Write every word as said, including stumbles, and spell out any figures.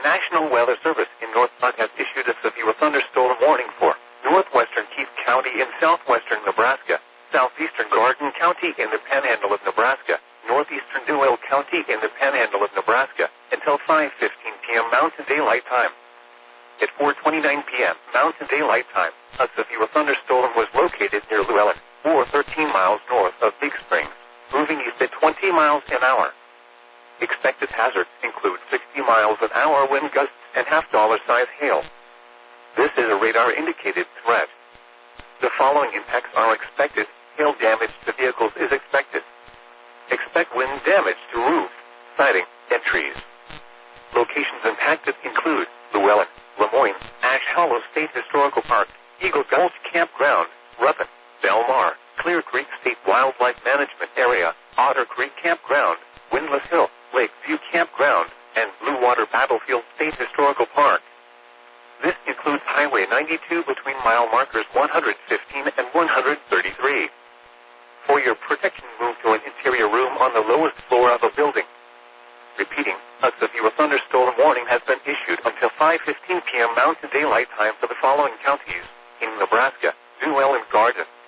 National Weather Service in North Platte has issued a severe thunderstorm warning for northwestern Keith County in southwestern Nebraska, southeastern Garden County in the Panhandle of Nebraska, northeastern Duell County in the Panhandle of Nebraska, until five fifteen p.m. Mountain Daylight Time. At four twenty-nine p.m. Mountain Daylight Time, a severe thunderstorm was located near Llewellyn, or thirteen miles north of Big Springs, moving east at twenty miles an hour. Expected hazards include sixty miles an hour wind gusts and half-dollar size hail. This is a radar-indicated threat. The following impacts are expected. Hail damage to vehicles is expected. Expect wind damage to roof, siding, and trees. Locations impacted include Llewellyn, Lemoyne, Ash Hollow State Historical Park, Eagle Gulch Campground, Ruppin, Belmar, Clear Creek State Wildlife Management Area, Otter Creek Campground, Windlass Hill, Lakeview Campground, and Blue Water Battlefield State Historical Park. This includes Highway ninety-two between mile markers one hundred fifteen and one hundred thirty-three. For your protection, move to an interior room on the lowest floor of a building. Repeating, a severe thunderstorm warning has been issued until five fifteen p.m. Mountain Daylight Time for the following counties in Nebraska: Duell and Garden,